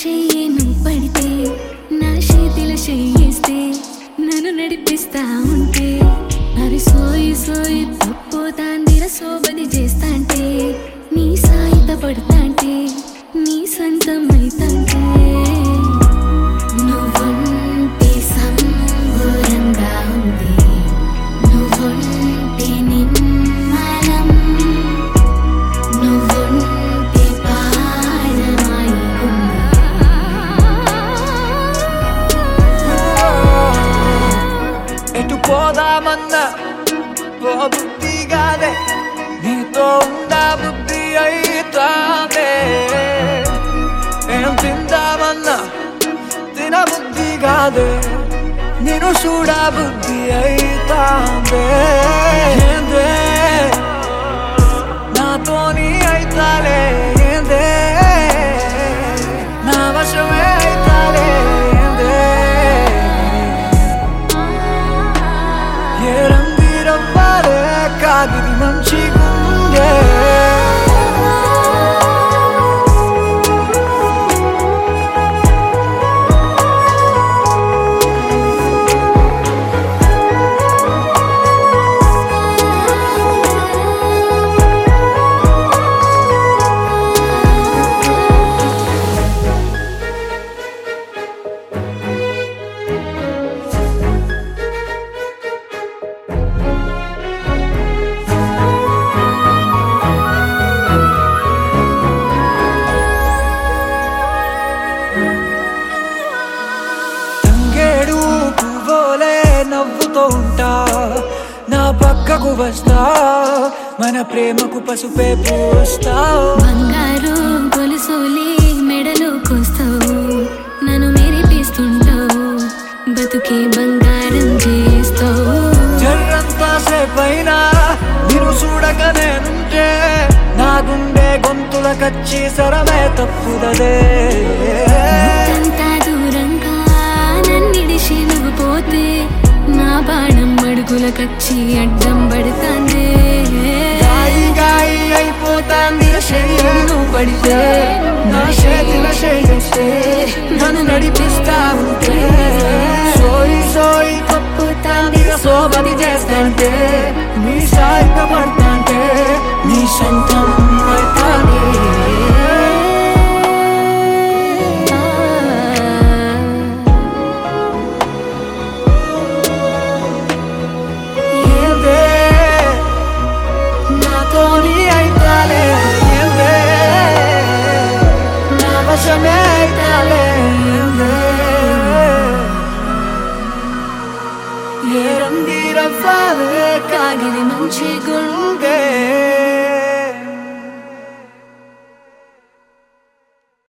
చెయ్యి నువ్వు పడితే నా చేతిలో చెయ్యిస్తే నన్ను నడిపిస్తా ఉంటే అరి సోయి సోయి తప్పోతాందిర సోబది చేస్తాంటే నీ సాయిత పడతాంటే నీ సొంతం అయితాంటే నువ్వుంటే సంబరంగా ఉంది నువ్వుంటే నిమ్మలం నువ్వుంటే పాడమై ఉంది ఎటు పోదామన్నా పోబుద్ధి కాదే నీతో ఉండా బుద్ధి అయితాదే ఏం తిందామన్నా తినబుద్ధి కాదే నేను చూడా బుద్ధి అయితాదే ఏందే నాతోని అయితాలే ఏందే నా వశమే అయితాలే ఏందే ఏ రంగిరవ్వాలే కాగిది మంచిగుండే నవ్వుతో ఉంటా నా పక్కకు వస్తా మన ప్రేమకు పసుపే పూస్తా బంగారు గొలుసులే మెడలో కోస్తావు నన్ను మెరిపిస్తుంటావు బతుకే బంగారం చేస్తావు జర్రంతా సేపైనా నిన్ను చూడక నేనుంటే నా గుండె గొంతుల కచ్చి సరమే తప్పుదదే అంతా దూరంగా నన్నిడిసి నువ్వు పోతే నా బాణం అడుగుల కచ్చి అడ్డం పడుతాందే గాయి గాయి అయిపోతాంది శరీరం పడితే నా చేతిలో చేస్తే నన్ను నడిపిస్తా ఉంటే సోయి సోయి తప్పుతాంది సోబది చేస్తాంటే నీ సాయిక పడతాంటే నీ సొంతం అవుతానే కాగిలి మంచి గుండె